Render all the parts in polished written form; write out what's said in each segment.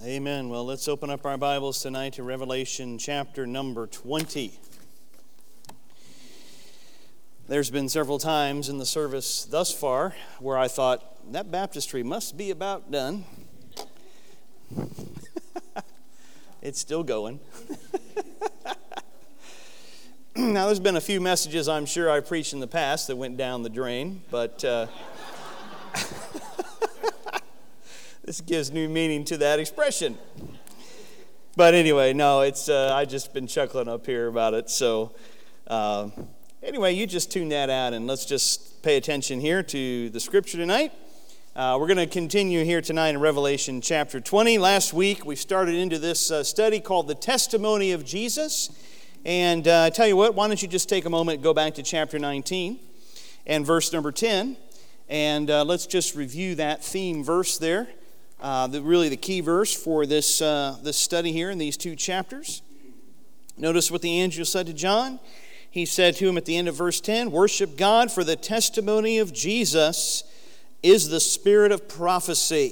Amen. Well, let's open up our Bibles tonight to Revelation chapter number 20. There's been several times in the service thus far where I thought, that baptistry must be about done. It's still going. Now, there's been a few messages I'm sure I preached in the past that went down the drain, but this gives new meaning to that expression. But anyway, no, it's I just been chuckling up here about it. So anyway, you just tune that out and let's just pay attention here to the scripture tonight. We're going to continue here tonight in Revelation chapter 20. Last week we started into this study called The Testimony of Jesus. And I tell you what, why don't you just take a moment and go back to chapter 19 and verse number 10. And let's just review that theme verse there. Really the key verse for this study here in these two chapters. Notice what the angel said to John. He said to him at the end of verse 10, "Worship God, for the testimony of Jesus is the spirit of prophecy."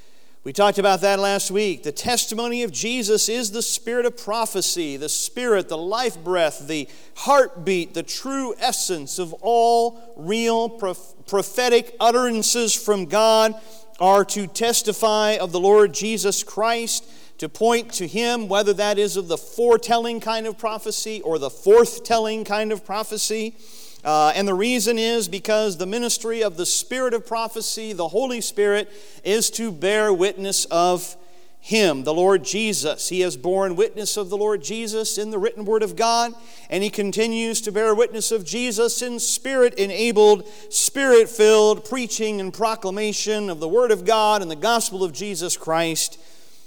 We talked about that last week. The testimony of Jesus is the spirit of prophecy, the spirit, the life breath, the heartbeat, the true essence of all real prophetic utterances from God are to testify of the Lord Jesus Christ, to point to Him, whether that is of the foretelling kind of prophecy or the forthtelling kind of prophecy. And the reason is because the ministry of the Spirit of prophecy, the Holy Spirit, is to bear witness of Him, the Lord Jesus. He has borne witness of the Lord Jesus in the written Word of God, and He continues to bear witness of Jesus in Spirit-enabled, Spirit-filled preaching and proclamation of the Word of God and the gospel of Jesus Christ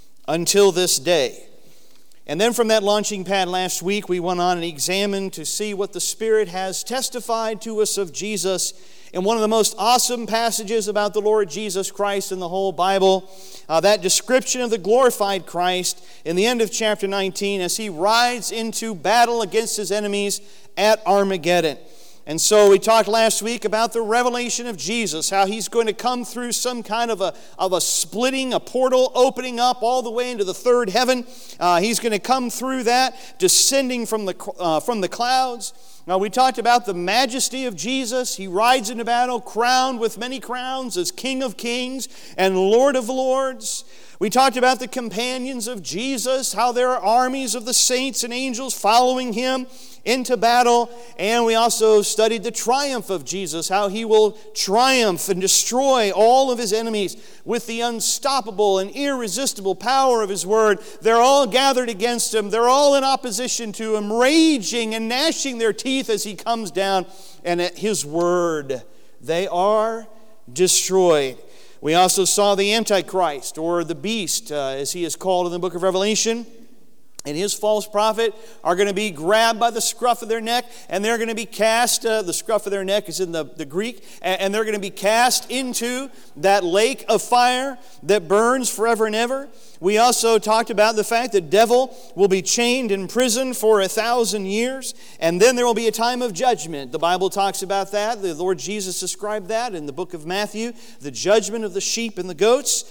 until this day. And then from that launching pad last week, we went on and examined to see what the Spirit has testified to us of Jesus in one of the most awesome passages about the Lord Jesus Christ in the whole Bible. That description of the glorified Christ in the end of chapter 19 as He rides into battle against His enemies at Armageddon. And so we talked last week about the revelation of Jesus, how He's going to come through some kind of a splitting, a portal opening up all the way into the third heaven. He's going to come through that, descending from the clouds. Now, we talked about the majesty of Jesus. He rides into battle, crowned with many crowns as King of Kings and Lord of Lords. We talked about the companions of Jesus, how there are armies of the saints and angels following Him into battle. And we also studied the triumph of Jesus, how He will triumph and destroy all of His enemies with the unstoppable and irresistible power of His Word. They're all gathered against Him. They're all in opposition to Him, raging and gnashing their teeth as He comes down. And at His Word, they are destroyed. We also saw the Antichrist, or the beast, as he is called in the book of Revelation, and his false prophet are going to be grabbed by the scruff of their neck, and they're going to be cast, the scruff of their neck is in the Greek, and they're going to be cast into that lake of fire that burns forever and ever. We also talked about the fact that the devil will be chained in prison for 1,000 years, and then there will be a time of judgment. The Bible talks about that. The Lord Jesus described that in the book of Matthew, the judgment of the sheep and the goats,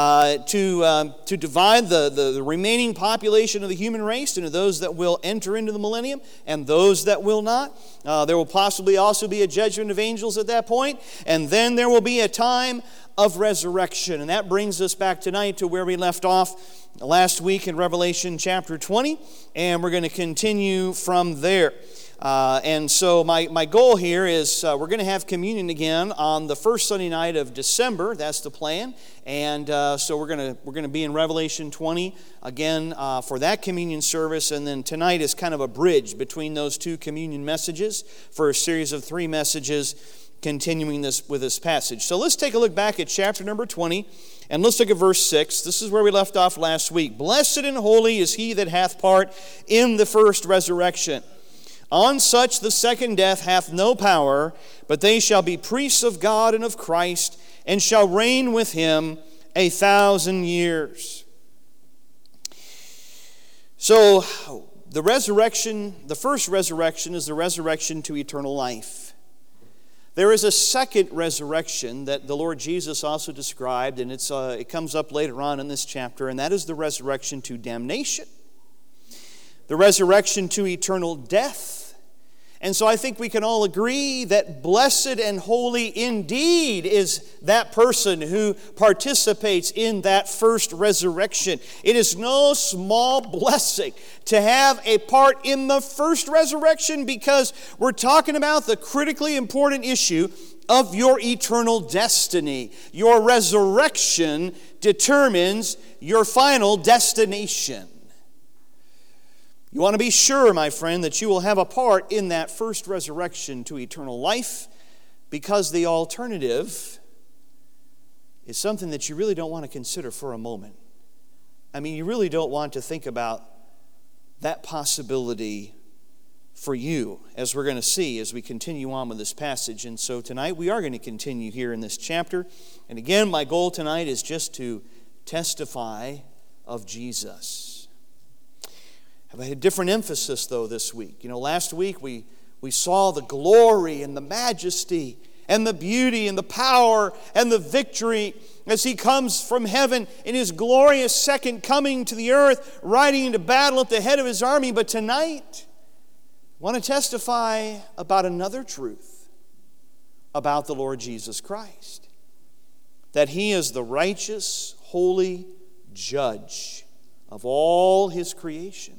to divide the remaining population of the human race into those that will enter into the millennium and those that will not. There will possibly also be a judgment of angels at that point, and then there will be a time of resurrection. And that brings us back tonight to where we left off last week in Revelation chapter 20, and we're going to continue from there. And so my goal here is we're going to have communion again on the first Sunday night of December. That's the plan. And so we're going to be in Revelation 20 again for that communion service. And then tonight is kind of a bridge between those two communion messages for a series of 3 messages continuing this with this passage. So let's take a look back at chapter number 20, and let's look at verse 6. This is where we left off last week. "Blessed and holy is he that hath part in the first resurrection. On such the second death hath no power, but they shall be priests of God and of Christ, and shall reign with Him 1,000 years." So the resurrection, the first resurrection, is the resurrection to eternal life. There is a second resurrection that the Lord Jesus also described, and it comes up later on in this chapter, and that is the resurrection to damnation, the resurrection to eternal death. And so I think we can all agree that blessed and holy indeed is that person who participates in that first resurrection. It is no small blessing to have a part in the first resurrection, because we're talking about the critically important issue of your eternal destiny. Your resurrection determines your final destination. You want to be sure, my friend, that you will have a part in that first resurrection to eternal life, because the alternative is something that you really don't want to consider for a moment. I mean, you really don't want to think about that possibility for you, as we're going to see as we continue on with this passage. And so tonight we are going to continue here in this chapter. And again, my goal tonight is just to testify of Jesus. I had a different emphasis, though, this week. Last week we saw the glory and the majesty and the beauty and the power and the victory as He comes from heaven in His glorious second coming to the earth, riding into battle at the head of His army. But tonight, I want to testify about another truth about the Lord Jesus Christ, that He is the righteous, holy judge of all His creation.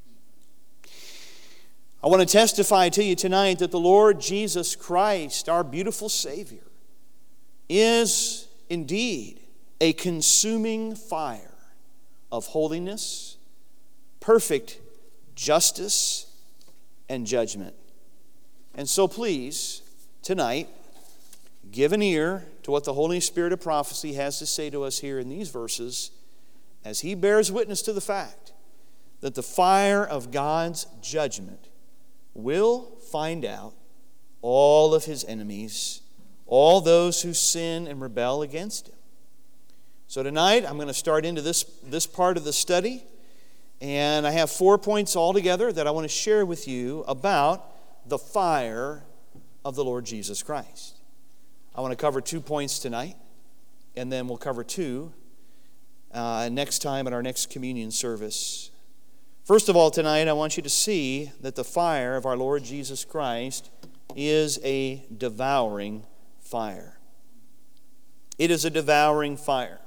I want to testify to you tonight that the Lord Jesus Christ, our beautiful Savior, is indeed a consuming fire of holiness, perfect justice, and judgment. And so please, tonight, give an ear to what the Holy Spirit of prophecy has to say to us here in these verses, as He bears witness to the fact that the fire of God's judgment will find out all of His enemies, all those who sin and rebel against Him. So tonight I'm going to start into this part of the study, and I have 4 points altogether that I want to share with you about the fire of the Lord Jesus Christ. I want to cover 2 points tonight, and then we'll cover 2 next time at our next communion service. First of all, tonight I want you to see that the fire of our Lord Jesus Christ is a devouring fire. It is a devouring fire.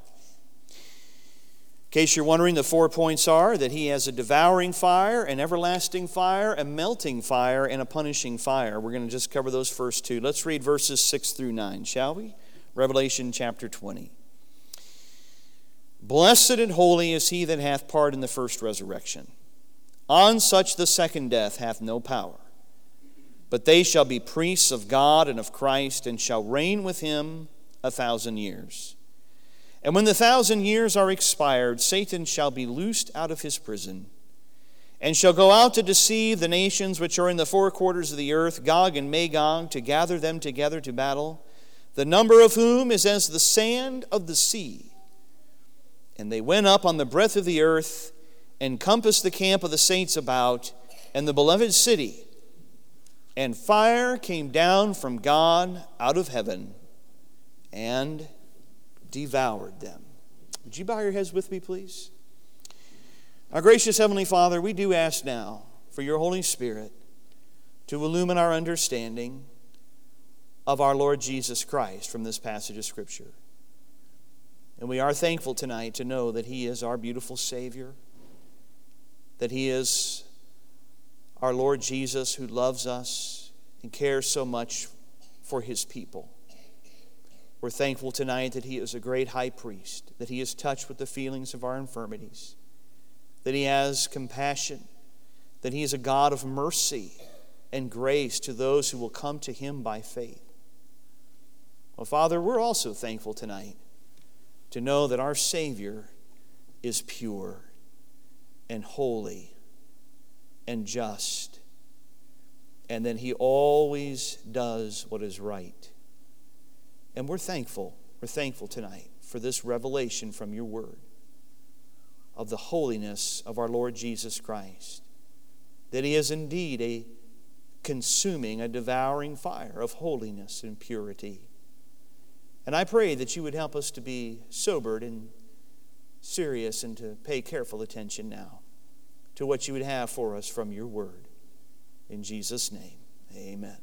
In case you're wondering, the 4 points are that He has a devouring fire, an everlasting fire, a melting fire, and a punishing fire. We're going to just cover those first 2. Let's read verses 6 through 9, shall we? Revelation chapter 20. Blessed and holy is he that hath part in the first resurrection. On such the second death hath no power. But they shall be priests of God and of Christ, and shall reign with Him 1,000 years. And when the 1,000 years are expired, Satan shall be loosed out of his prison, and shall go out to deceive the nations which are in the 4 quarters of the earth, Gog and Magog, to gather them together to battle, the number of whom is as the sand of the sea. And they went up on the breadth of the earth, and compassed the camp of the saints about, and the beloved city. And fire came down from God out of heaven, and devoured them. Would you bow your heads with me, please? Our gracious Heavenly Father, we do ask now for your Holy Spirit to illumine our understanding of our Lord Jesus Christ from this passage of Scripture. And we are thankful tonight to know that He is our beautiful Savior, that He is our Lord Jesus who loves us and cares so much for His people. We're thankful tonight that He is a great high priest, that He is touched with the feelings of our infirmities, that He has compassion, that He is a God of mercy and grace to those who will come to Him by faith. Well, Father, we're also thankful tonight to know that our Savior is pure and holy and just, and that He always does what is right. And we're thankful tonight for this revelation from your word of the holiness of our Lord Jesus Christ, that He is indeed a consuming, a devouring fire of holiness and purity. And I pray that you would help us to be sobered and serious and to pay careful attention now to what you would have for us from your word. In Jesus' name, amen.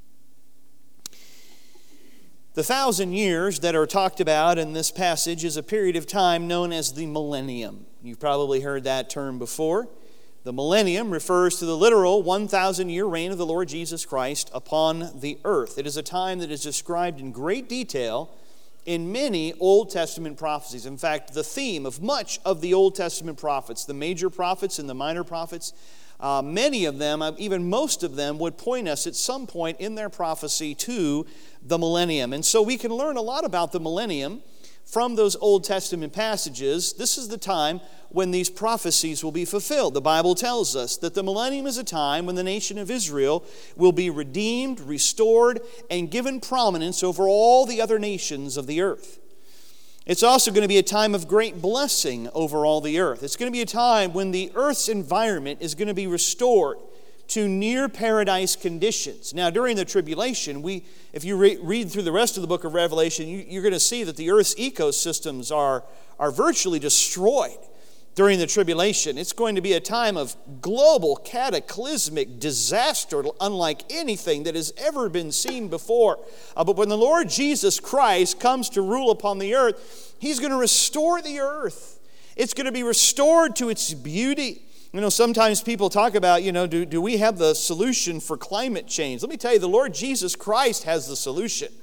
The 1,000 years that are talked about in this passage is a period of time known as the millennium. You've probably heard that term before. The millennium refers to the literal 1,000-year reign of the Lord Jesus Christ upon the earth. It is a time that is described in great detail in many Old Testament prophecies. In fact, the theme of much of the Old Testament prophets, the major prophets and the minor prophets, many of them, even most of them, would point us at some point in their prophecy to the millennium. And so we can learn a lot about the millennium from those Old Testament passages. This is the time when these prophecies will be fulfilled. The Bible tells us that the millennium is a time when the nation of Israel will be redeemed, restored, and given prominence over all the other nations of the earth. It's also going to be a time of great blessing over all the earth. It's going to be a time when the earth's environment is going to be restored to near paradise conditions. Now, during the tribulation, if you read through the rest of the book of Revelation, you're going to see that the earth's ecosystems are virtually destroyed during the tribulation. It's going to be a time of global cataclysmic disaster unlike anything that has ever been seen before. But when the Lord Jesus Christ comes to rule upon the earth, He's going to restore the earth. It's going to be restored to its beauty. You know, sometimes people talk about, do we have the solution for climate change? Let me tell you, the Lord Jesus Christ has the solution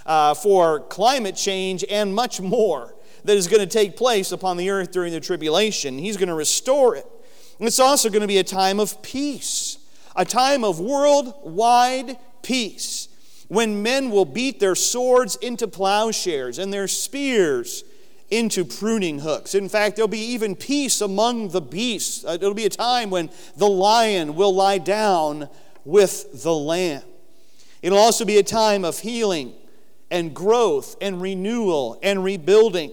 for climate change and much more that is going to take place upon the earth during the tribulation. He's going to restore it. And it's also going to be a time of peace, a time of worldwide peace, when men will beat their swords into plowshares and their spears into pruning hooks. In fact, there'll be even peace among the beasts. It'll be a time when the lion will lie down with the lamb. It'll also be a time of healing and growth and renewal and rebuilding.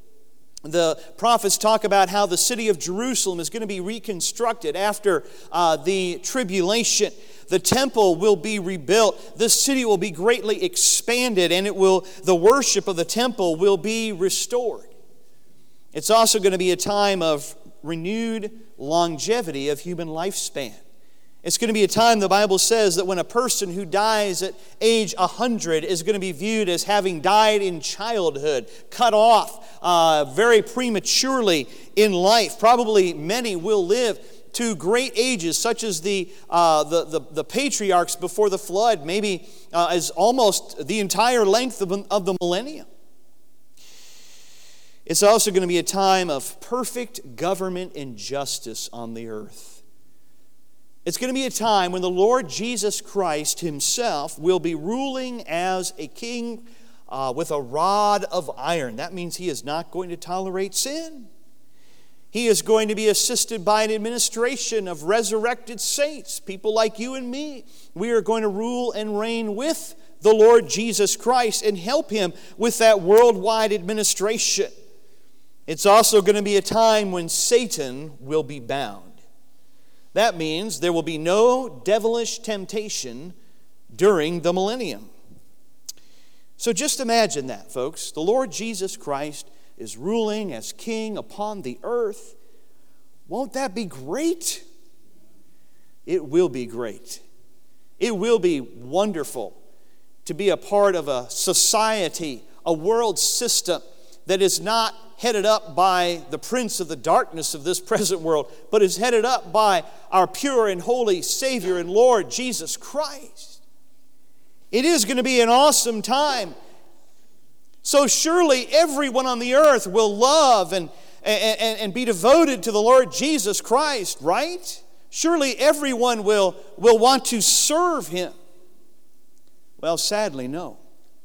The prophets talk about how the city of Jerusalem is going to be reconstructed after the tribulation. The temple will be rebuilt. The city will be greatly expanded, and the worship of the temple will be restored. It's also going to be a time of renewed longevity of human lifespan. It's going to be a time, the Bible says, that when a person who dies at age 100 is going to be viewed as having died in childhood, cut off very prematurely in life. Probably many will live to great ages, such as the patriarchs before the flood, maybe as almost the entire length of the millennium. It's also going to be a time of perfect government and justice on the earth. It's going to be a time when the Lord Jesus Christ Himself will be ruling as a king with a rod of iron. That means He is not going to tolerate sin. He is going to be assisted by an administration of resurrected saints, people like you and me. We are going to rule and reign with the Lord Jesus Christ and help Him with that worldwide administration. It's also going to be a time when Satan will be bound. That means there will be no devilish temptation during the millennium. So just imagine that, folks. The Lord Jesus Christ is ruling as king upon the earth. Won't that be great? It will be great. It will be wonderful to be a part of a society, a world system that is not headed up by the prince of the darkness of this present world, but is headed up by our pure and holy Savior and Lord Jesus Christ. It is going to be an awesome time. So surely everyone on the earth will love and be devoted to the Lord Jesus Christ, right? Surely everyone will want to serve Him. Well, sadly, no.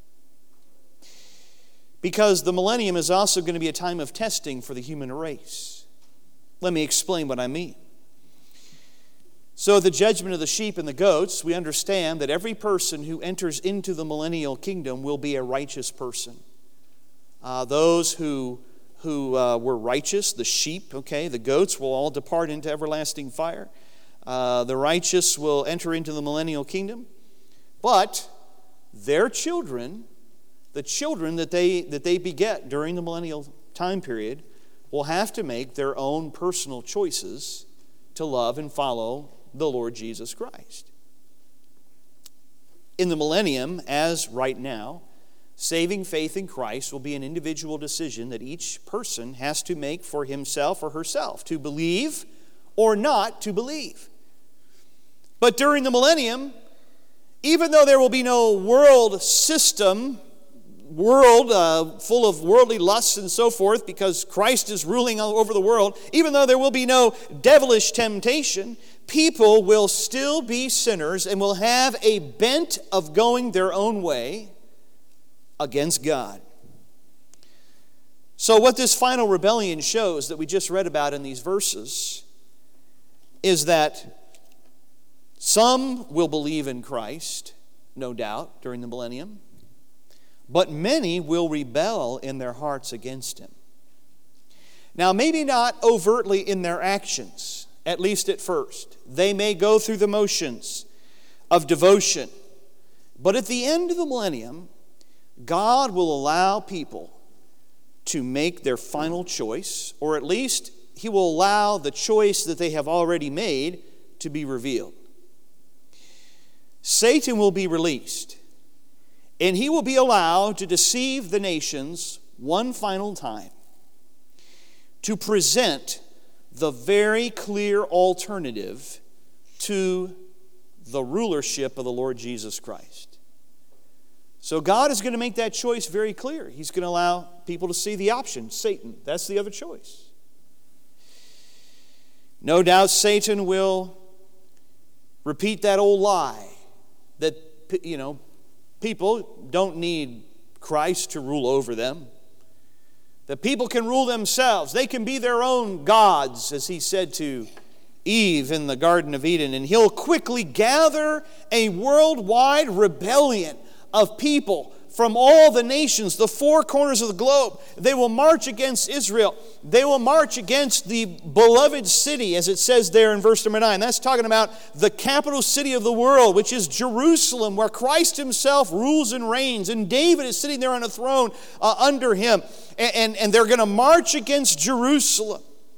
Because the millennium is also going to be a time of testing for the human race. Let me explain what I mean. So the judgment of the sheep and the goats, we understand that every person who enters into the millennial kingdom will be a righteous person. Those who were righteous, the sheep, the goats will all depart into everlasting fire. The righteous will enter into the millennial kingdom. But their children, the children that they beget during the millennial time period, will have to make their own personal choices to love and follow the Lord Jesus Christ. In the millennium, as right now, saving faith in Christ will be an individual decision that each person has to make for himself or herself, to believe or not to believe. But during the millennium, even though there will be no world system, full of worldly lusts and so forth, because Christ is ruling all over the world, even though there will be no devilish temptation, people will still be sinners and will have a bent of going their own way against God. So what this final rebellion shows that we just read about in these verses is that some will believe in Christ, no doubt, during the millennium, but many will rebel in their hearts against Him. Now, maybe not overtly in their actions, at least at first. They may go through the motions of devotion. But at the end of the millennium, God will allow people to make their final choice, or at least He will allow the choice that they have already made to be revealed. Satan will be released, and he will be allowed to deceive the nations one final time, to present the very clear alternative to the rulership of the Lord Jesus Christ. So God is going to make that choice very clear. He's going to allow people to see the option. Satan, that's the other choice. No doubt Satan will repeat that old lie that, people don't need Christ to rule over them. The people can rule themselves. They can be their own gods, as he said to Eve in the Garden of Eden. And he'll quickly gather a worldwide rebellion of people from all the nations, the four corners of the globe. They will march against Israel. They will march against the beloved city, as it says there in verse number 9. That's talking about the capital city of the world, which is Jerusalem, where Christ Himself rules and reigns. And David is sitting there on a throne under Him. And they're going to march against Jerusalem.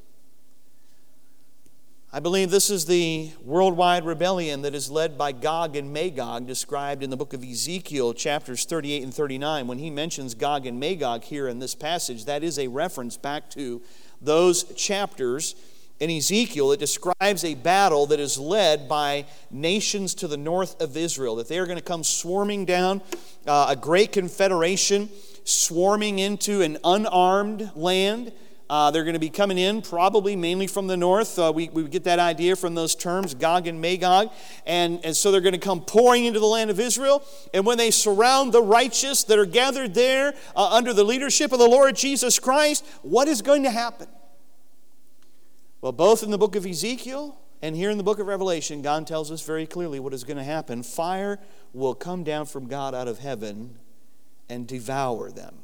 I believe this is the worldwide rebellion that is led by Gog and Magog, described in the book of Ezekiel, chapters 38 and 39. When he mentions Gog and Magog here in this passage, that is a reference back to those chapters in Ezekiel that describes a battle that is led by nations to the north of Israel, that they are going to come swarming down, a great confederation swarming into an unarmed land. They're going to be coming in probably mainly from the north. We get that idea from those terms, Gog and Magog. And so they're going to come pouring into the land of Israel. And when they surround the righteous that are gathered there under the leadership of the Lord Jesus Christ, what is going to happen? Well, both in the book of Ezekiel and here in the book of Revelation, God tells us very clearly what is going to happen. Fire will come down from God out of heaven and devour them.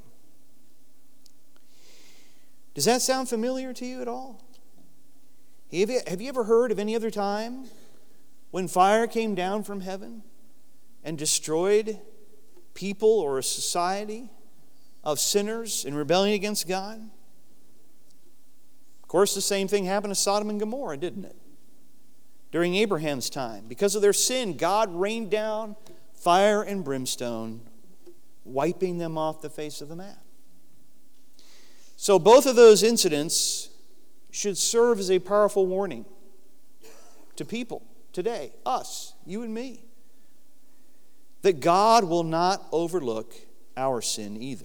Does that sound familiar to you at all? Have you ever heard of any other time when fire came down from heaven and destroyed people or a society of sinners in rebellion against God? Of course, the same thing happened to Sodom and Gomorrah, didn't it? During Abraham's time. Because of their sin, God rained down fire and brimstone, wiping them off the face of the map. So both of those incidents should serve as a powerful warning to people today, us, you and me, that God will not overlook our sin either.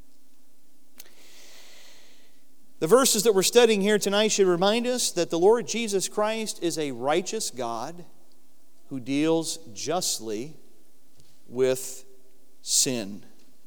The verses that we're studying here tonight should remind us that the Lord Jesus Christ is a righteous God who deals justly with sin.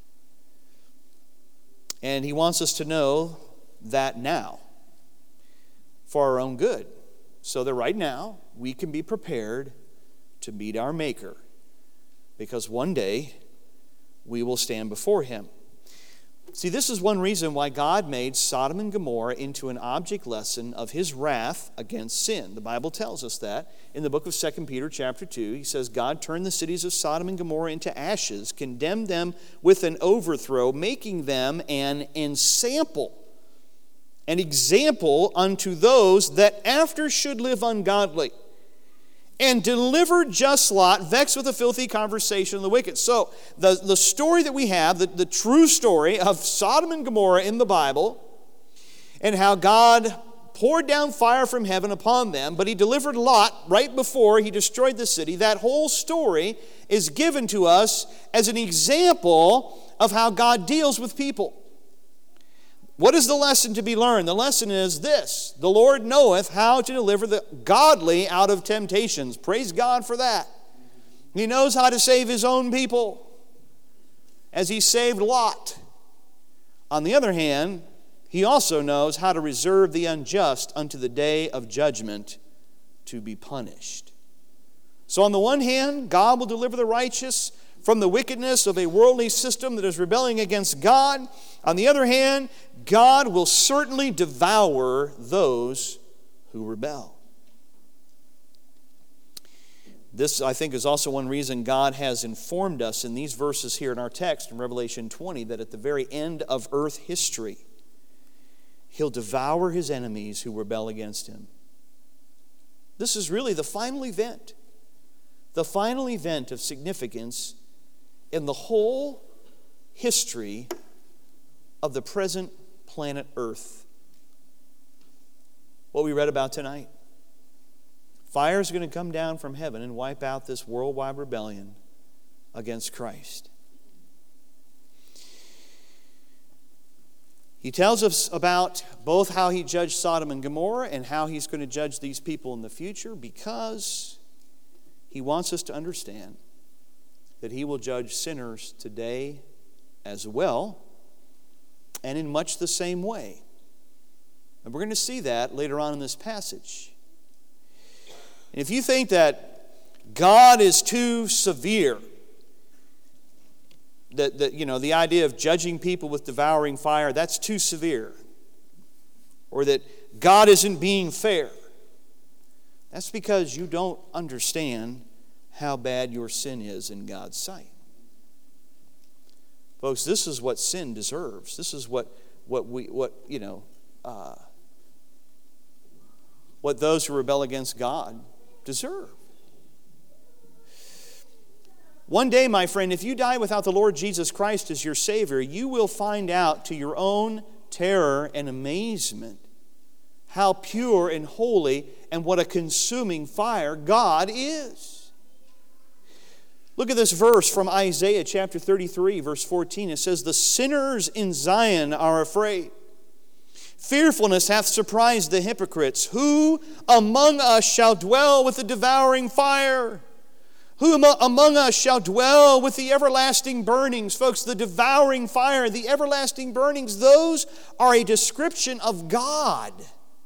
And He wants us to know that now for our own good, so that right now we can be prepared to meet our Maker, because one day we will stand before Him. See, this is one reason why God made Sodom and Gomorrah into an object lesson of his wrath against sin. The Bible tells us that. In the book of 2 Peter chapter 2, he says, God turned the cities of Sodom and Gomorrah into ashes, condemned them with an overthrow, making them an ensample, an example unto those that after should live ungodly, and delivered just Lot, vexed with the filthy conversation of the wicked. So the story that we have, the true story of Sodom and Gomorrah in the Bible, and how God poured down fire from heaven upon them, but he delivered Lot right before he destroyed the city. That whole story is given to us as an example of how God deals with people. What is the lesson to be learned? The lesson is this: the Lord knoweth how to deliver the godly out of temptations. Praise God for that. He knows how to save his own people, as he saved Lot. On the other hand, he also knows how to reserve the unjust unto the day of judgment to be punished. So on the one hand, God will deliver the righteous from the wickedness of a worldly system that is rebelling against God. On the other hand, God will certainly devour those who rebel. This, I think, is also one reason God has informed us in these verses here in our text in Revelation 20 that at the very end of earth history, he'll devour his enemies who rebel against him. This is really the final event of significance in the whole history of the present planet Earth. What we read about tonight. Fire is going to come down from heaven and wipe out this worldwide rebellion against Christ. He tells us about both how he judged Sodom and Gomorrah and how he's going to judge these people in the future, because he wants us to understand that he will judge sinners today as well, and in much the same way. And we're going to see that later on in this passage. And if you think that God is too severe, that the idea of judging people with devouring fire, that's too severe, or that God isn't being fair, that's because you don't understand how bad your sin is in God's sight. Folks, this is what sin deserves. This is what those who rebel against God deserve. One day, my friend, if you die without the Lord Jesus Christ as your Savior, you will find out to your own terror and amazement how pure and holy and what a consuming fire God is. Look at this verse from Isaiah chapter 33, verse 14. It says, "The sinners in Zion are afraid. Fearfulness hath surprised the hypocrites. Who among us shall dwell with the devouring fire? Who among us shall dwell with the everlasting burnings?" Folks, the devouring fire, the everlasting burnings, those are a description of God.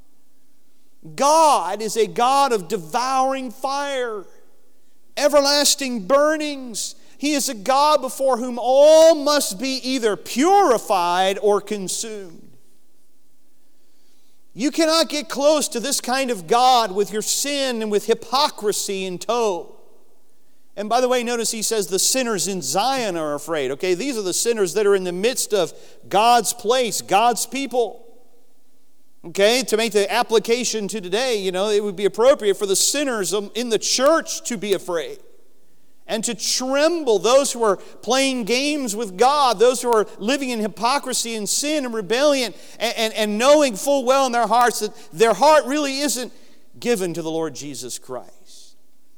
God is a God of devouring fire, everlasting burnings. He is a God before whom all must be either purified or consumed. You cannot get close to this kind of God with your sin and with hypocrisy in tow. And by the way, notice he says the sinners in Zion are afraid. Okay, these are the sinners that are in the midst of God's place, God's people. Okay, to make the application to today, it would be appropriate for the sinners in the church to be afraid and to tremble. Those who are playing games with God, those who are living in hypocrisy and sin and rebellion, and knowing full well in their hearts that their heart really isn't given to the Lord Jesus Christ.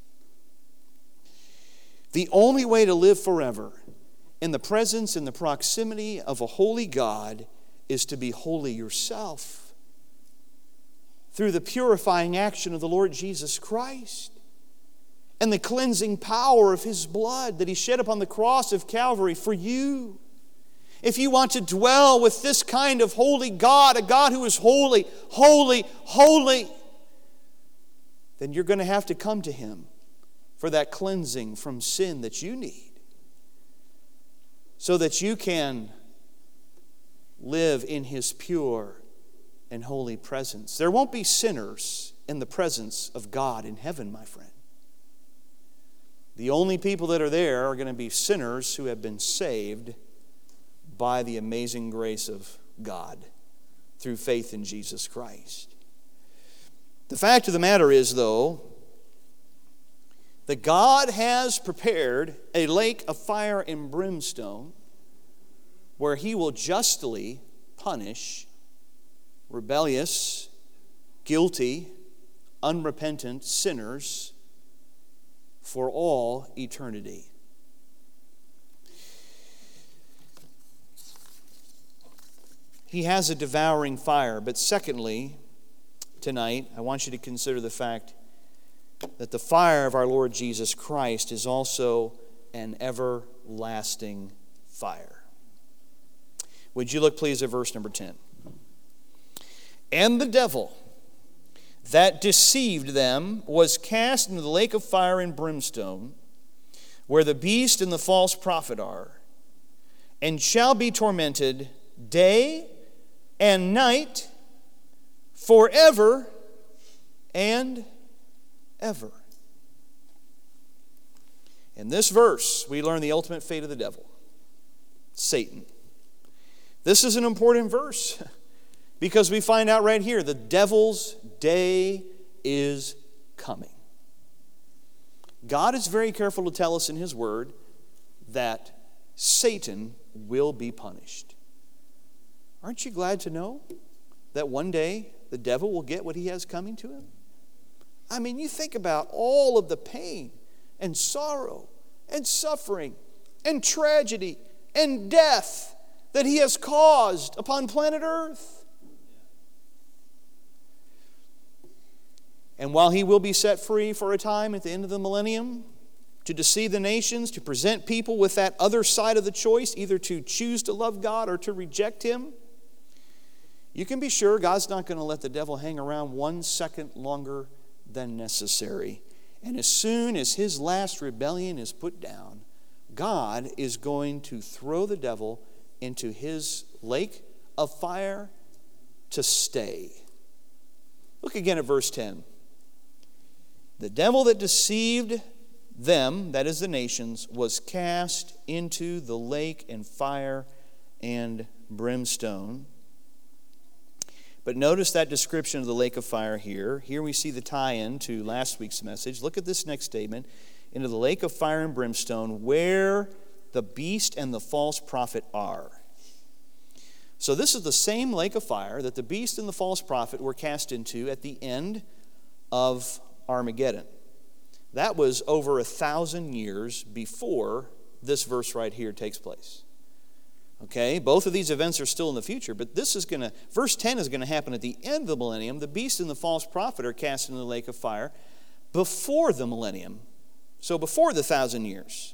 The only way to live forever in the presence and the proximity of a holy God is to be holy yourself through the purifying action of the Lord Jesus Christ and the cleansing power of His blood that He shed upon the cross of Calvary for you. If you want to dwell with this kind of holy God, a God who is holy, holy, holy, then you're going to have to come to Him for that cleansing from sin that you need, so that you can live in His pure and holy presence. There won't be sinners in the presence of God in heaven, my friend. The only people that are there are going to be sinners who have been saved by the amazing grace of God through faith in Jesus Christ. The fact of the matter is, though, that God has prepared a lake of fire and brimstone where He will justly punish rebellious, guilty, unrepentant sinners for all eternity. He has a devouring fire. But secondly, tonight, I want you to consider the fact that the fire of our Lord Jesus Christ is also an everlasting fire. Would you look please at verse number 10? And the devil that deceived them was cast into the lake of fire and brimstone, where the beast and the false prophet are, and shall be tormented day and night forever and ever. In this verse, we learn the ultimate fate of the devil, Satan. This is an important verse because we find out right here the devil's day is coming. God is very careful to tell us in His Word that Satan will be punished. Aren't you glad to know that one day the devil will get what he has coming to him? I mean, you think about all of the pain and sorrow and suffering and tragedy and death that he has caused upon planet Earth. And while he will be set free for a time at the end of the millennium to deceive the nations, to present people with that other side of the choice, either to choose to love God or to reject Him, you can be sure God's not going to let the devil hang around 1 second longer than necessary. And as soon as his last rebellion is put down, God is going to throw the devil into His lake of fire to stay. Look again at verse 10. The devil that deceived them, that is the nations, was cast into the lake and fire and brimstone. But notice that description of the lake of fire here. Here we see the tie-in to last week's message. Look at this next statement. Into the lake of fire and brimstone, where the beast and the false prophet are. So this is the same lake of fire that the beast and the false prophet were cast into at the end of Armageddon. That was over 1,000 years before this verse right here takes place. Okay, both of these events are still in the future, but verse 10 is going to happen at the end of the millennium. The beast and the false prophet are cast into the lake of fire before the millennium. So before the 1,000 years.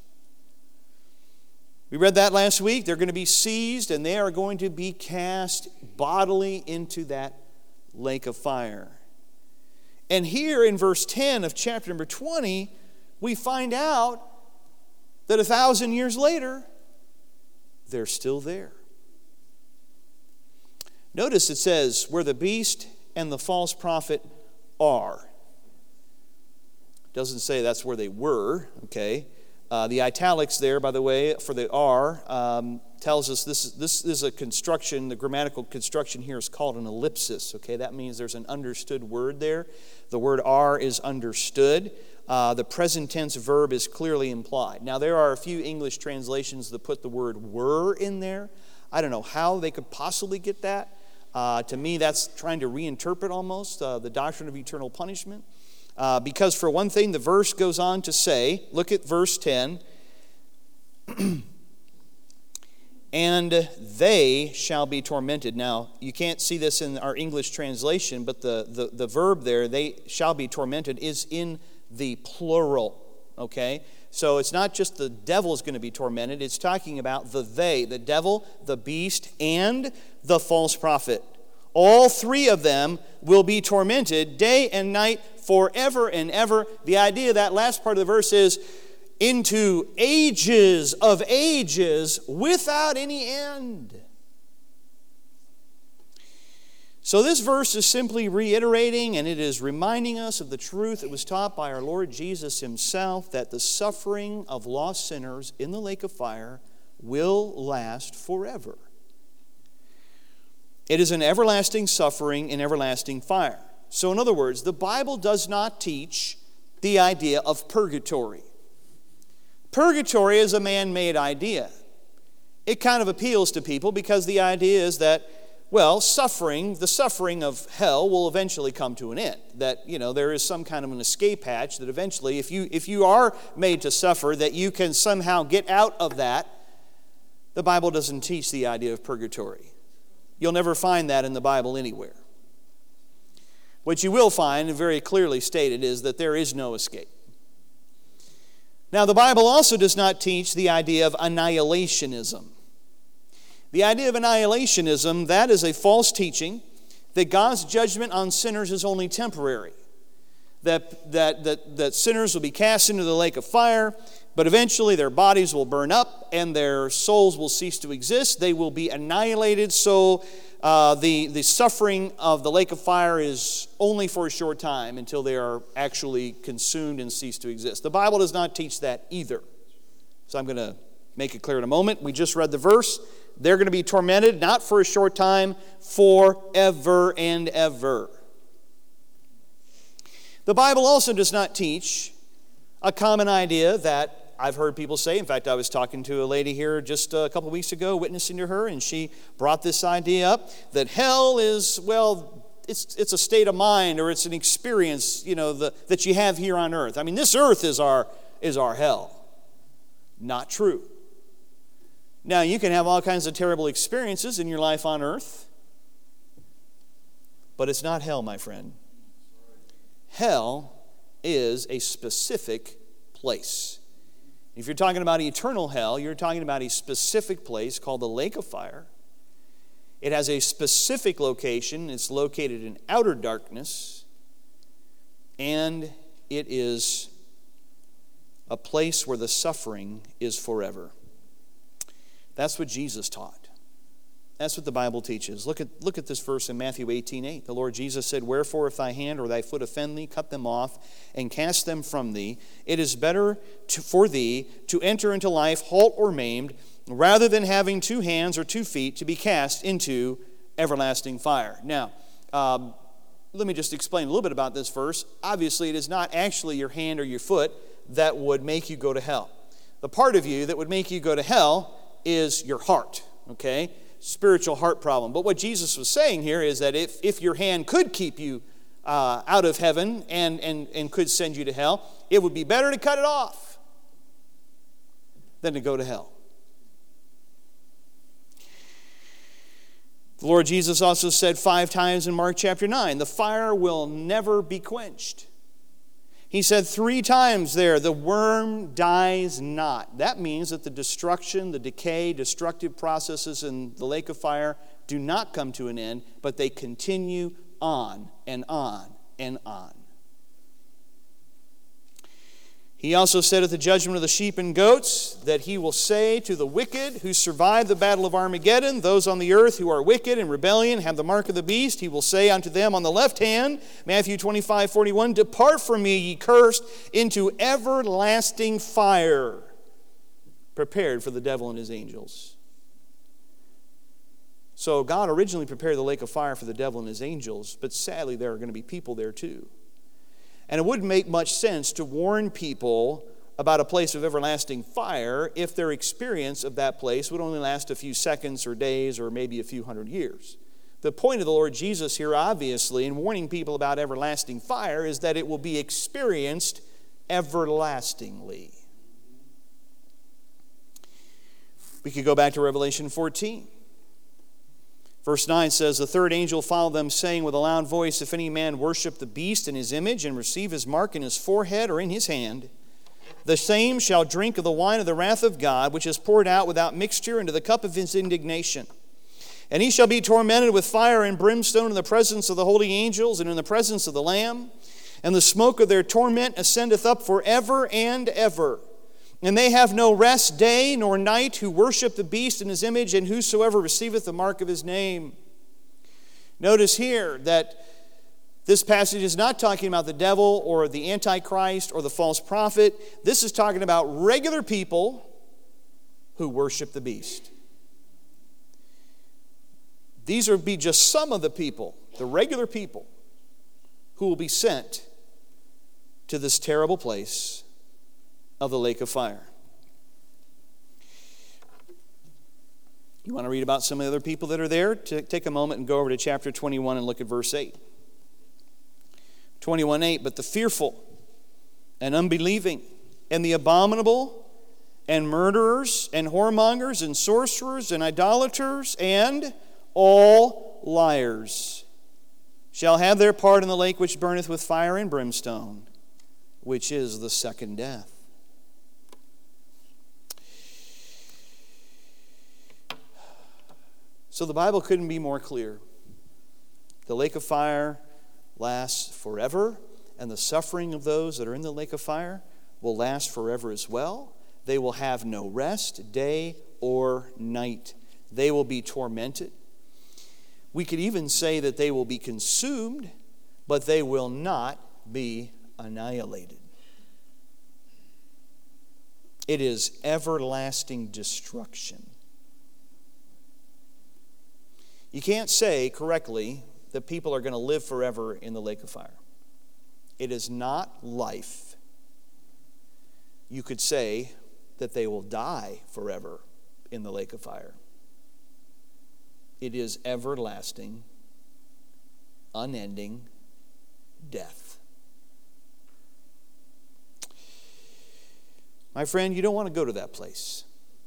We read that last week. They're going to be seized and they are going to be cast bodily into that lake of fire. And here in verse 10 of chapter number 20, we find out that 1,000 years later, they're still there. Notice it says, where the beast and the false prophet are. It doesn't say that's where they were, okay? The italics there, by the way, for the are, tells us this is a construction. The grammatical construction here is called an ellipsis, okay? That means there's an understood word there. The word are is understood. The present tense verb is clearly implied. Now, there are a few English translations that put the word were in there. I don't know how they could possibly get that. To me, that's trying to reinterpret almost the doctrine of eternal punishment. Because for one thing, the verse goes on to say, look at verse 10, and they shall be tormented. Now, you can't see this in our English translation, but the verb there, they shall be tormented, is in the plural, okay? So it's not just the devil is going to be tormented. It's talking about the devil, the beast, and the false prophet. All three of them will be tormented day and night forever and ever. The idea of that last part of the verse is into ages of ages without any end. So this verse is simply reiterating, and it is reminding us of the truth that was taught by our Lord Jesus himself, that the suffering of lost sinners in the lake of fire will last forever. It is an everlasting suffering in everlasting fire. So in other words, the Bible does not teach the idea of purgatory. Purgatory is a man-made idea. It kind of appeals to people because the idea is that, well, the suffering of hell will eventually come to an end. That, there is some kind of an escape hatch that eventually, if you are made to suffer, that you can somehow get out of that. The Bible doesn't teach the idea of purgatory. You'll never find that in the Bible anywhere. What you will find, and very clearly stated, is that there is no escape. Now, the Bible also does not teach the idea of annihilationism. The idea of annihilationism, that is a false teaching that God's judgment on sinners is only temporary. That sinners will be cast into the lake of fire, but eventually their bodies will burn up and their souls will cease to exist. They will be annihilated, so the suffering of the lake of fire is only for a short time until they are actually consumed and cease to exist. The Bible does not teach that either. So I'm going to make it clear in a moment. We just read the verse. They're going to be tormented, not for a short time, forever and ever. The Bible also does not teach a common idea that I've heard people say. In fact, I was talking to a lady here just a couple weeks ago, witnessing to her, and she brought this idea up that hell is, it's a state of mind, or it's an experience, that you have here on earth. I mean, this earth is our hell. Not true. Now, you can have all kinds of terrible experiences in your life on earth, but it's not hell, my friend. Hell is a specific place. If you're talking about eternal hell, you're talking about a specific place called the lake of fire. It has a specific location. It's located in outer darkness, and it is a place where the suffering is forever. That's what Jesus taught. That's what the Bible teaches. Look at this verse in Matthew 18:8. The Lord Jesus said, "Wherefore if thy hand or thy foot offend thee, cut them off and cast them from thee. It is better for thee to enter into life halt or maimed, rather than having 2 hands or 2 feet to be cast into everlasting fire." Now, let me just explain a little bit about this verse. Obviously, it is not actually your hand or your foot that would make you go to hell. The part of you that would make you go to hell is your heart, okay? Spiritual heart problem. But what Jesus was saying here is that if your hand could keep you out of heaven and could send you to hell, it would be better to cut it off than to go to hell. The Lord Jesus also said 5 times in Mark chapter 9, the fire will never be quenched. He said 3 times there, the worm dies not. That means that the destruction, the decay, destructive processes in the lake of fire do not come to an end, but they continue on and on and on. He also said at the judgment of the sheep and goats that he will say to the wicked who survived the battle of Armageddon, those on the earth who are wicked and rebellion, have the mark of the beast, he will say unto them on the left hand, Matthew 25:41, "Depart from me, ye cursed, into everlasting fire, prepared for the devil and his angels." So God originally prepared the lake of fire for the devil and his angels, but sadly there are going to be people there too. And it wouldn't make much sense to warn people about a place of everlasting fire if their experience of that place would only last a few seconds or days or maybe a few hundred years. The point of the Lord Jesus here, obviously, in warning people about everlasting fire is that it will be experienced everlastingly. We could go back to Revelation 14. Verse 9 says, "The third angel followed them, saying with a loud voice, If any man worship the beast in his image and receive his mark in his forehead or in his hand, the same shall drink of the wine of the wrath of God, which is poured out without mixture into the cup of his indignation. And he shall be tormented with fire and brimstone in the presence of the holy angels and in the presence of the Lamb. And the smoke of their torment ascendeth up forever and ever. And they have no rest day nor night who worship the beast in his image, and whosoever receiveth the mark of his name. Notice here that this passage is not talking about the devil or the Antichrist or the false prophet. This is talking about regular people who worship the beast. These will be just some of the people, the regular people, who will be sent to this terrible place of the lake of fire. You want to read about some of the other people that are there? Take a moment and go over to chapter 21 and look at verse 8. 21:8, but the fearful and unbelieving and the abominable and murderers and whoremongers and sorcerers and idolaters and all liars shall have their part in the lake which burneth with fire and brimstone, which is the second death. So the Bible couldn't be more clear. The lake of fire lasts forever, and the suffering of those that are in the lake of fire will last forever as well. They will have no rest, day or night. They will be tormented. We could even say that they will be consumed, but they will not be annihilated. It is everlasting destruction. You can't say correctly that people are going to live forever in the lake of fire. It is not life. You could say that they will die forever in the lake of fire. It is everlasting, unending death. My friend, you don't want to go to that place.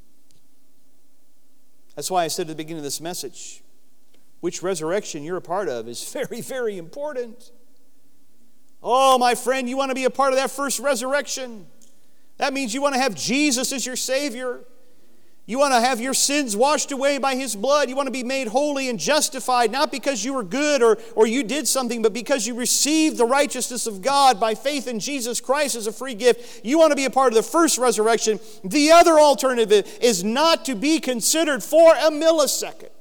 That's why I said at the beginning of this message, which resurrection you're a part of is very, very important. Oh, my friend, you want to be a part of that first resurrection. That means you want to have Jesus as your Savior. You want to have your sins washed away by His blood. You want to be made holy and justified, not because you were good or you did something, but because you received the righteousness of God by faith in Jesus Christ as a free gift. You want to be a part of the first resurrection. The other alternative is not to be considered for a millisecond.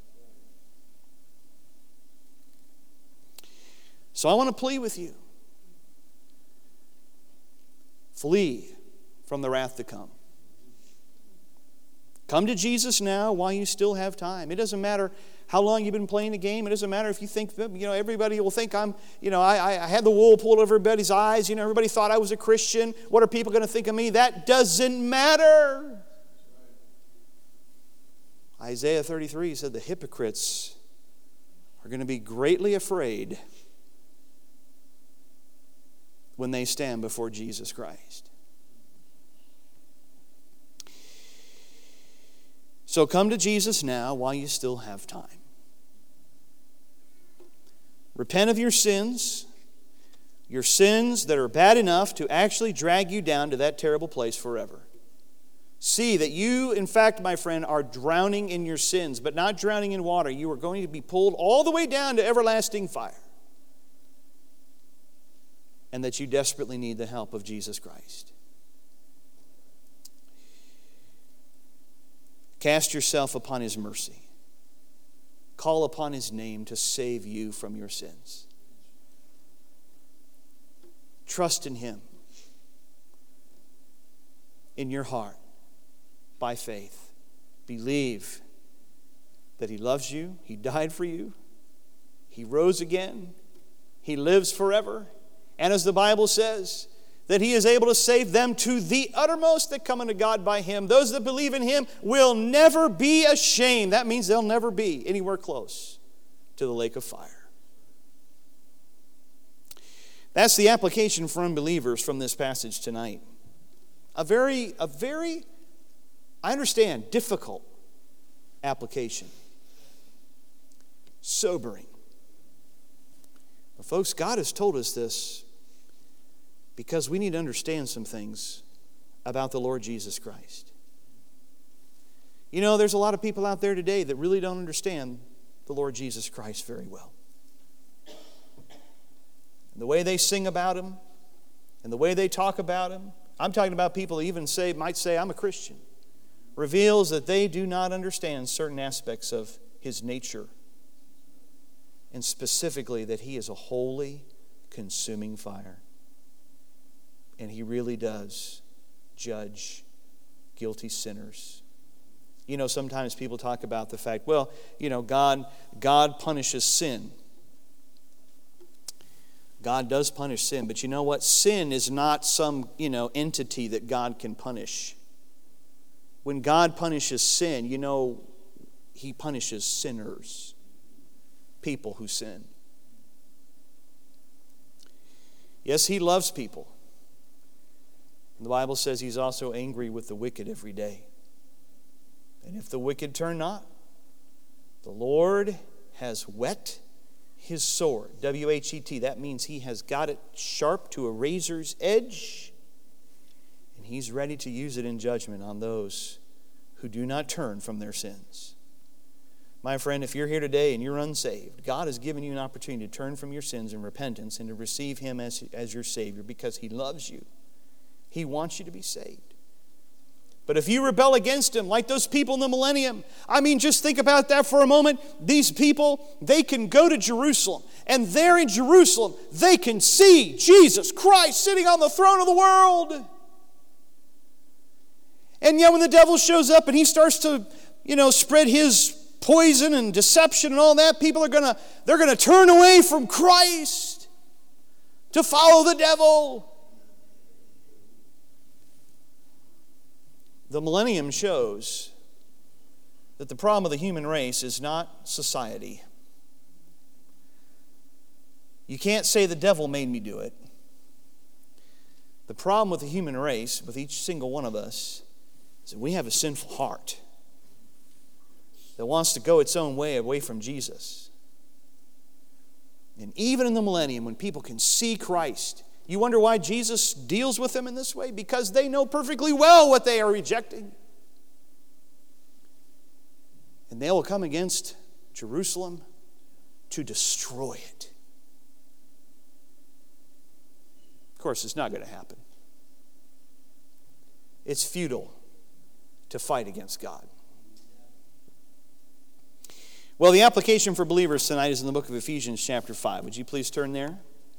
So I want to plead with you. Flee from the wrath to come. Come to Jesus now while you still have time. It doesn't matter how long you've been playing the game. It doesn't matter if you think, everybody will think I had the wool pulled over everybody's eyes. Everybody thought I was a Christian. What are people going to think of me? That doesn't matter. Isaiah 33 said the hypocrites are going to be greatly afraid when they stand before Jesus Christ. So come to Jesus now while you still have time. Repent of your sins that are bad enough to actually drag you down to that terrible place forever. See that you, in fact, my friend, are drowning in your sins, but not drowning in water. You are going to be pulled all the way down to everlasting fire. And that you desperately need the help of Jesus Christ. Cast yourself upon His mercy. Call upon His name to save you from your sins. Trust in Him in your heart by faith. Believe that He loves you. He died for you. He rose again. He lives forever. And as the Bible says, that He is able to save them to the uttermost that come unto God by Him. Those that believe in Him will never be ashamed. That means they'll never be anywhere close to the lake of fire. That's the application for unbelievers from this passage tonight. A very, I understand, difficult application. Sobering. But folks, God has told us this because we need to understand some things about the Lord Jesus Christ. There's a lot of people out there today that really don't understand the Lord Jesus Christ very well. And the way they sing about Him and the way they talk about Him, I'm talking about people that even might say, I'm a Christian, reveals that they do not understand certain aspects of His nature and specifically that He is a holy, consuming fire. And He really does judge guilty sinners. You know, sometimes people talk about the fact, well, you know, God punishes sin. God does punish sin, but you know what? Sin is not some, entity that God can punish. When God punishes sin, He punishes sinners, people who sin. Yes, He loves people. And the Bible says He's also angry with the wicked every day. And if the wicked turn not, the Lord has whet His sword. W-H-E-T. That means He has got it sharp to a razor's edge. And He's ready to use it in judgment on those who do not turn from their sins. My friend, if you're here today and you're unsaved, God has given you an opportunity to turn from your sins in repentance and to receive Him as your Savior because He loves you. He wants you to be saved. But if you rebel against Him, like those people in the millennium, just think about that for a moment. These people, they can go to Jerusalem, and there in Jerusalem, they can see Jesus Christ sitting on the throne of the world. And yet when the devil shows up and he starts to, spread his poison and deception and all that, people are they're gonna turn away from Christ to follow the devil. The millennium shows that the problem of the human race is not society. You can't say the devil made me do it. The problem with the human race, with each single one of us, is that we have a sinful heart that wants to go its own way away from Jesus. And even in the millennium, when people can see Christ, you wonder why Jesus deals with them in this way? Because they know perfectly well what they are rejecting. And they will come against Jerusalem to destroy it. Of course, it's not going to happen. It's futile to fight against God. Well, the application for believers tonight is in the book of Ephesians chapter 5. Would you please turn there?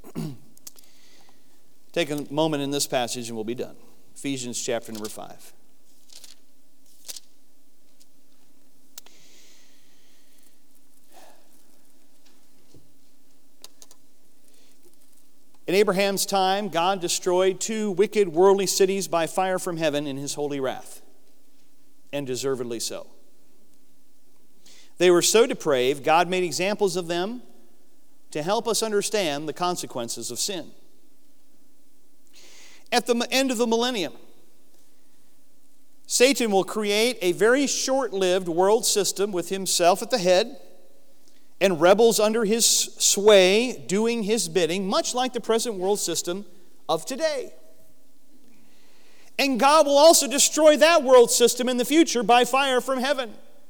Take a moment in this passage and we'll be done. Ephesians chapter number 5. In Abraham's time, God destroyed 2 wicked worldly cities by fire from heaven in His holy wrath, and deservedly so. They were so depraved, God made examples of them to help us understand the consequences of sin. At the end of the millennium, Satan will create a very short-lived world system with himself at the head and rebels under his sway doing his bidding, much like the present world system of today. And God will also destroy that world system in the future by fire from heaven.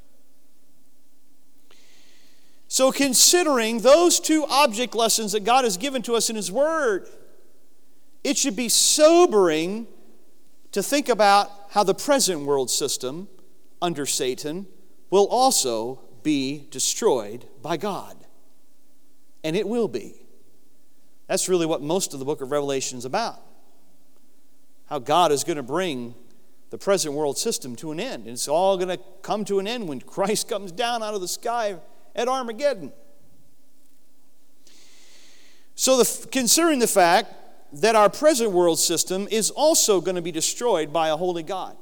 So considering those 2 object lessons that God has given to us in His Word, it should be sobering to think about how the present world system under Satan will also be destroyed by God. And it will be. That's really what most of the book of Revelation is about. How God is going to bring the present world system to an end. And it's all going to come to an end when Christ comes down out of the sky at Armageddon. So considering the fact that our present world system is also going to be destroyed by a holy God,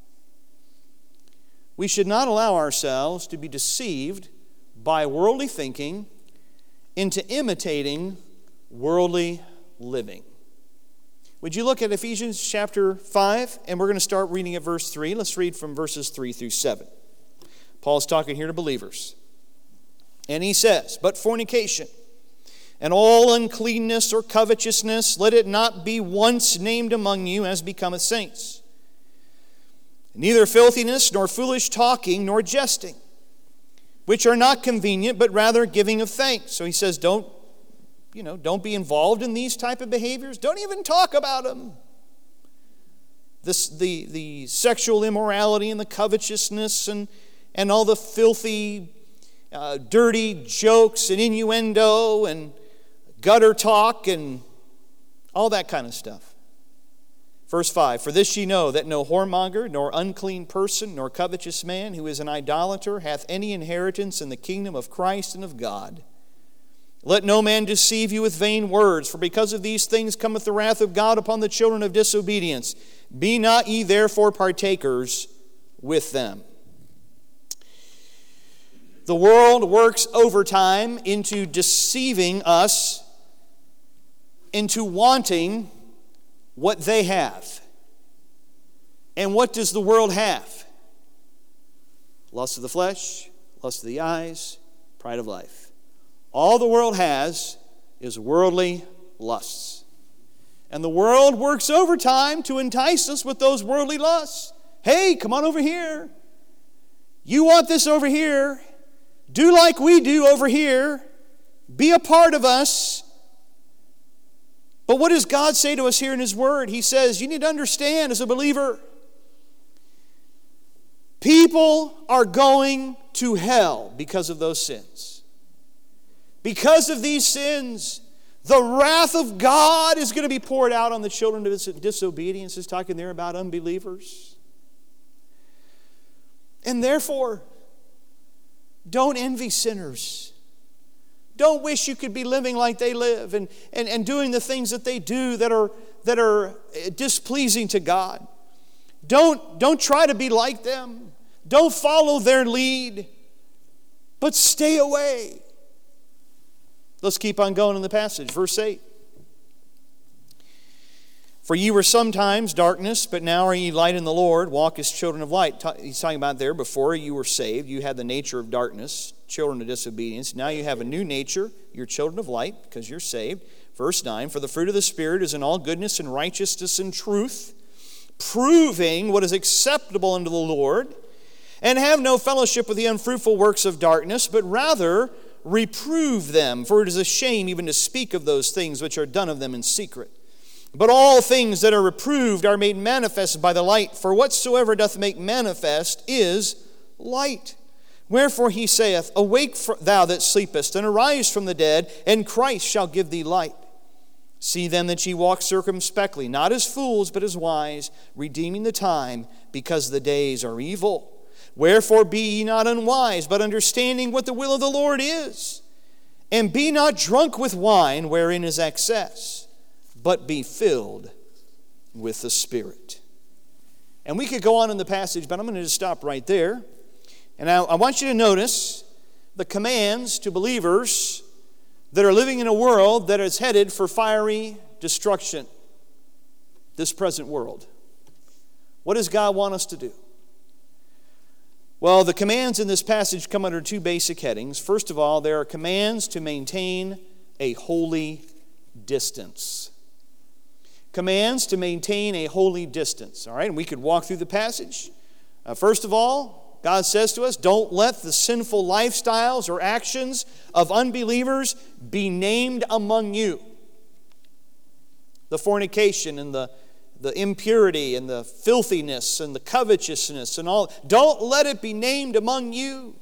we should not allow ourselves to be deceived by worldly thinking into imitating worldly living. Would you look at Ephesians chapter 5, and we're going to start reading at verse 3. Let's read from verses 3 through 7. Paul's talking here to believers. And he says, "But fornication and all uncleanness or covetousness, let it not be once named among you as becometh saints. Neither filthiness, nor foolish talking, nor jesting, which are not convenient, but rather giving of thanks." So he says, don't be involved in these type of behaviors. Don't even talk about them. The sexual immorality and the covetousness and all the filthy dirty jokes and innuendo and gutter talk and all that kind of stuff. Verse 5, for this ye know, that no whoremonger, nor unclean person, nor covetous man, who is an idolater, hath any inheritance in the kingdom of Christ and of God. Let no man deceive you with vain words, for because of these things cometh the wrath of God upon the children of disobedience. Be not ye therefore partakers with them. The world works overtime into deceiving us into wanting what they have. And what does the world have? Lust of the flesh, lust of the eyes, pride of life. All the world has is worldly lusts. And the world works overtime to entice us with those worldly lusts. Hey, come on over here. You want this over here. Do like we do over here. Be a part of us. But what does God say to us here in His Word? He says, you need to understand as a believer, people are going to hell because of those sins. Because of these sins, the wrath of God is going to be poured out on the children of disobedience. It's talking there about unbelievers. And therefore, don't envy sinners. Don't wish you could be living like they live and doing the things that they do that are displeasing to God. Don't try to be like them. Don't follow their lead. But stay away. Let's keep on going in the passage. Verse 8. For ye were sometimes darkness, but now are ye light in the Lord. Walk as children of light. He's talking about there, before you were saved, you had the nature of darkness, children of disobedience. Now you have a new nature. You're children of light because you're saved. Verse 9, for the fruit of the Spirit is in all goodness and righteousness and truth, proving what is acceptable unto the Lord, and have no fellowship with the unfruitful works of darkness, but rather reprove them. For it is a shame even to speak of those things which are done of them in secret. But all things that are reproved are made manifest by the light, for whatsoever doth make manifest is light. Wherefore he saith, awake thou that sleepest, and arise from the dead, and Christ shall give thee light. See then that ye walk circumspectly, not as fools, but as wise, redeeming the time, because the days are evil. Wherefore be ye not unwise, but understanding what the will of the Lord is. And be not drunk with wine, wherein is excess, but be filled with the Spirit. And we could go on in the passage, but I'm going to just stop right there. And I want you to notice the commands to believers that are living in a world that is headed for fiery destruction. This present world. What does God want us to do? Well, the commands in this passage come under two basic headings. First of all, there are commands to maintain a holy distance. Commands to maintain a holy distance. All right, and we could walk through the passage. First of all, God says to us, don't let the sinful lifestyles or actions of unbelievers be named among you. The fornication and the impurity and the filthiness and the covetousness and all. Don't let it be named among you.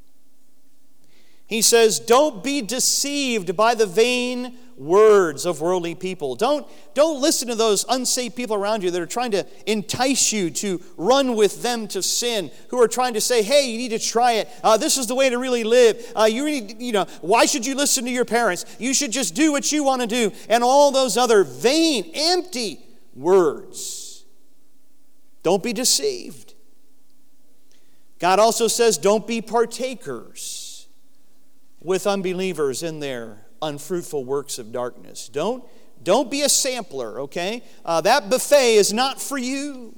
He says, don't be deceived by the vain words of worldly people. Don't listen to those unsaved people around you that are trying to entice you to run with them to sin, who are trying to say, hey, you need to try it. This is the way to really live. Why should you listen to your parents? You should just do what you want to do. And all those other vain, empty words. Don't be deceived. God also says, don't be partakers with unbelievers in their unfruitful works of darkness. Don't be a sampler, okay? That buffet is not for you.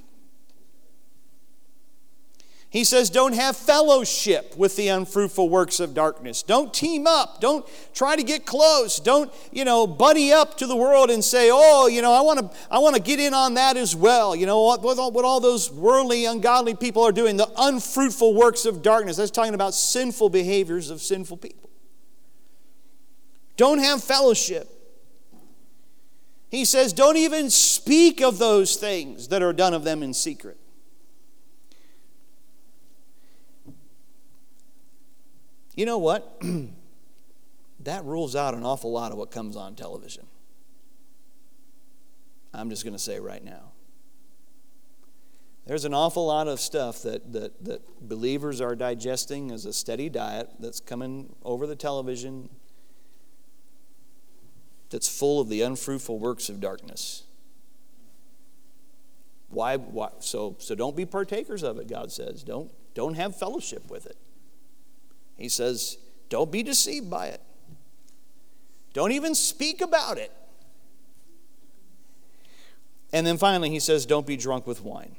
He says, don't have fellowship with the unfruitful works of darkness. Don't team up. Don't try to get close. Don't, buddy up to the world and say, I want to get in on that as well. You know, what all those worldly, ungodly people are doing, the unfruitful works of darkness. That's talking about sinful behaviors of sinful people. Don't have fellowship. He says, don't even speak of those things that are done of them in secret. You know what? That rules out an awful lot of what comes on television. I'm just going to say right now. There's an awful lot of stuff that believers are digesting as a steady diet that's coming over the television that's full of the unfruitful works of darkness. Why? So don't be partakers of it, God says. Don't have fellowship with it. He says, don't be deceived by it. Don't even speak about it. And then finally, he says, don't be drunk with wine.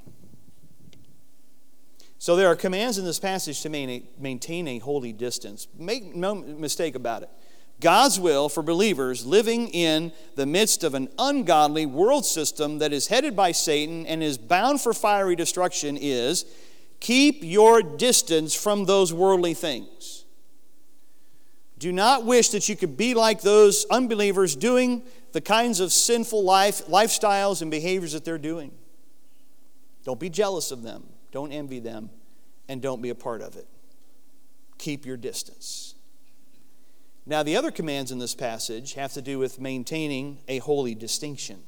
So there are commands in this passage to maintain a holy distance. Make no mistake about it. God's will for believers living in the midst of an ungodly world system that is headed by Satan and is bound for fiery destruction is keep your distance from those worldly things. Do not wish that you could be like those unbelievers doing the kinds of sinful lifestyles and behaviors that they're doing. Don't be jealous of them. Don't envy them. And don't be a part of it. Keep your distance. Now, the other commands in this passage have to do with maintaining a holy distinction.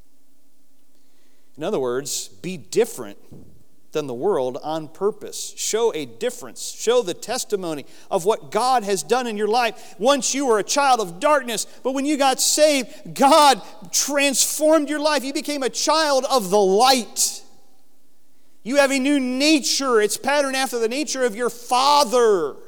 In other words, be different than the world on purpose. Show a difference. Show the testimony of what God has done in your life. Once you were a child of darkness, but when you got saved, God transformed your life. You became a child of the light. You have a new nature. It's patterned after the nature of your Father.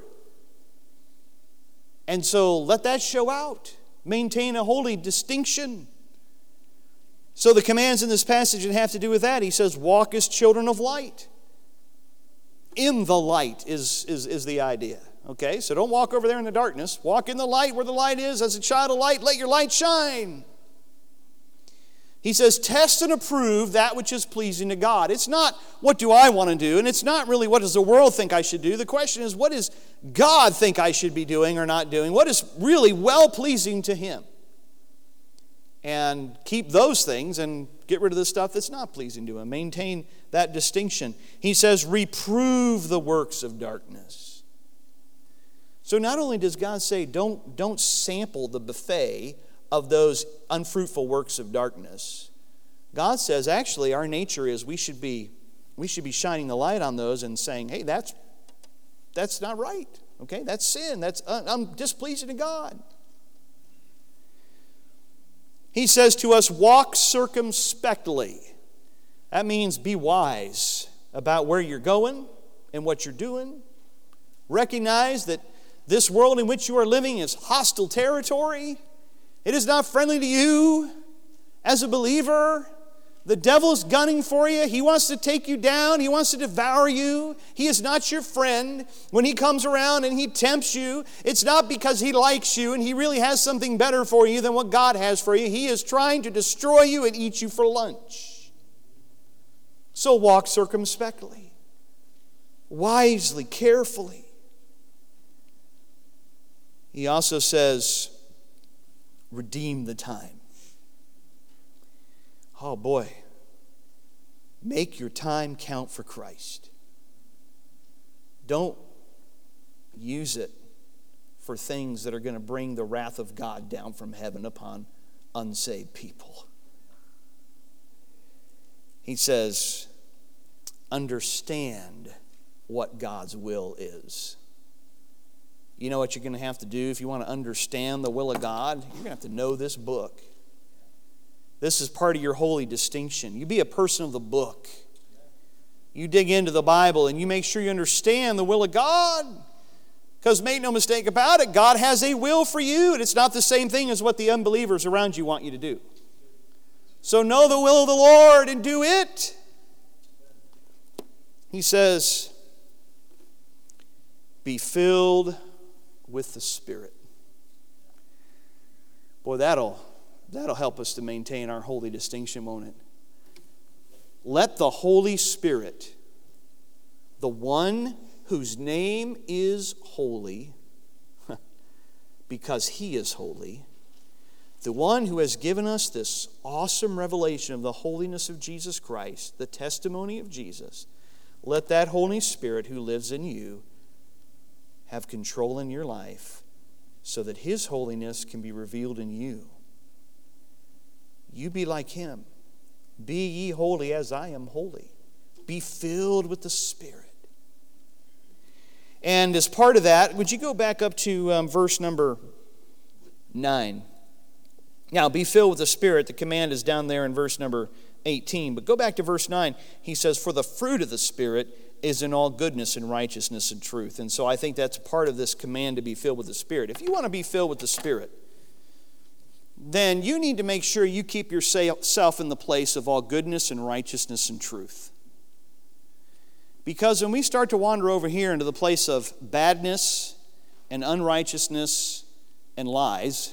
And so let that show out. Maintain a holy distinction. So the commands in this passage that have to do with that, he says, walk as children of light. In the light is the idea. Okay, so don't walk over there in the darkness. Walk in the light where the light is. As a child of light, let your light shine. He says, test and approve that which is pleasing to God. It's not, what do I want to do? And it's not really, what does the world think I should do? The question is, what does God think I should be doing or not doing? What is really well-pleasing to Him? And keep those things and get rid of the stuff that's not pleasing to Him. Maintain that distinction. He says, reprove the works of darkness. So not only does God say, don't sample the buffet of those unfruitful works of darkness, God says actually our nature is we should be shining the light on those and saying, hey, that's not right. Okay, that's sin. I'm displeasing to God. He says to us, walk circumspectly. That means be wise about where you're going and what you're doing. Recognize that this world in which you are living is hostile territory. It is not friendly to you as a believer. The devil's gunning for you. He wants to take you down. He wants to devour you. He is not your friend. When he comes around and he tempts you, it's not because he likes you and he really has something better for you than what God has for you. He is trying to destroy you and eat you for lunch. So walk circumspectly, wisely, carefully. He also says, redeem the time. Oh boy, make your time count for Christ. Don't use it for things that are going to bring the wrath of God down from heaven upon unsaved people. He says, understand what God's will is. You know what you're going to have to do if you want to understand the will of God? You're going to have to know this book. This is part of your holy distinction. You be a person of the book. You dig into the Bible and you make sure you understand the will of God. Because make no mistake about it, God has a will for you, and it's not the same thing as what the unbelievers around you want you to do. So know the will of the Lord and do it. He says, be filled with the Spirit. Boy, that'll help us to maintain our holy distinction, won't it? Let the Holy Spirit, the one whose name is holy, because He is holy, the one who has given us this awesome revelation of the holiness of Jesus Christ, the testimony of Jesus, let that Holy Spirit who lives in you have control in your life so that His holiness can be revealed in you. You be like Him. Be ye holy as I am holy. Be filled with the Spirit. And as part of that, would you go back up to verse number 9? Now, be filled with the Spirit. The command is down there in verse number 18. But go back to verse 9. He says, for the fruit of the Spirit is in all goodness and righteousness and truth. And so I think that's part of this command to be filled with the Spirit. If you want to be filled with the Spirit, then you need to make sure you keep yourself in the place of all goodness and righteousness and truth. Because when we start to wander over here into the place of badness and unrighteousness and lies,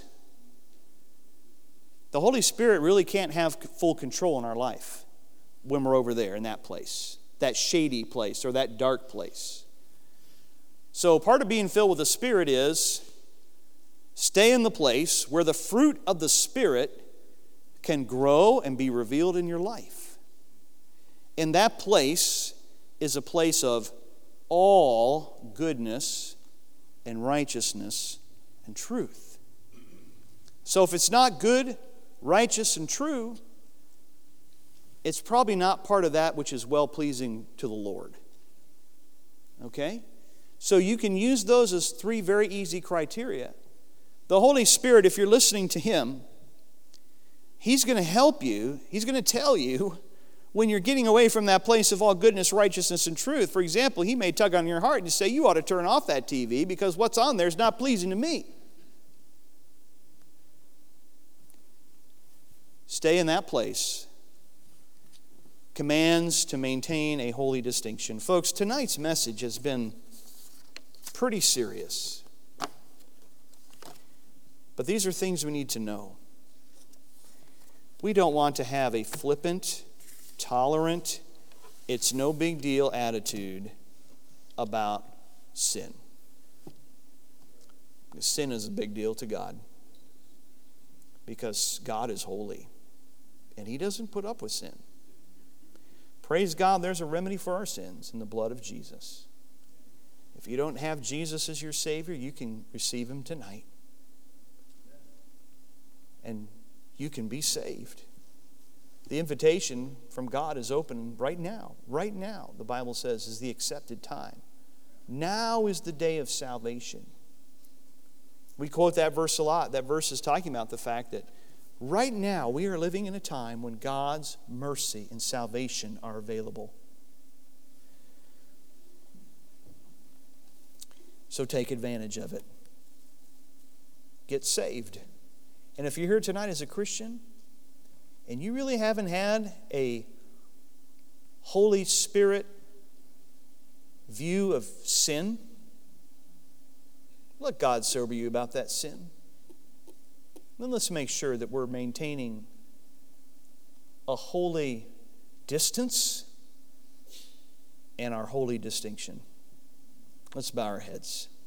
the Holy Spirit really can't have full control in our life when we're over there in that place, that shady place or that dark place. So part of being filled with the Spirit is stay in the place where the fruit of the Spirit can grow and be revealed in your life. And that place is a place of all goodness and righteousness and truth. So if it's not good, righteous, and true, it's probably not part of that which is well-pleasing to the Lord. Okay? So you can use those as 3 very easy criteria. The Holy Spirit, if you're listening to Him, He's going to help you. He's going to tell you when you're getting away from that place of all goodness, righteousness, and truth. For example, He may tug on your heart and say, you ought to turn off that TV because what's on there is not pleasing to me. Stay in that place. Commands to maintain a holy distinction. Folks, tonight's message has been pretty serious. But these are things we need to know. We don't want to have a flippant, tolerant, it's no big deal attitude about sin. Sin is a big deal to God because God is holy and He doesn't put up with sin. Praise God, there's a remedy for our sins in the blood of Jesus. If you don't have Jesus as your Savior, you can receive Him tonight. And you can be saved. The invitation from God is open right now. Right now, the Bible says, is the accepted time. Now is the day of salvation. We quote that verse a lot. That verse is talking about the fact that right now we are living in a time when God's mercy and salvation are available. So take advantage of it. Get saved. And if you're here tonight as a Christian and you really haven't had a Holy Spirit view of sin, let God sober you about that sin. Then let's make sure that we're maintaining a holy distance and our holy distinction. Let's bow our heads.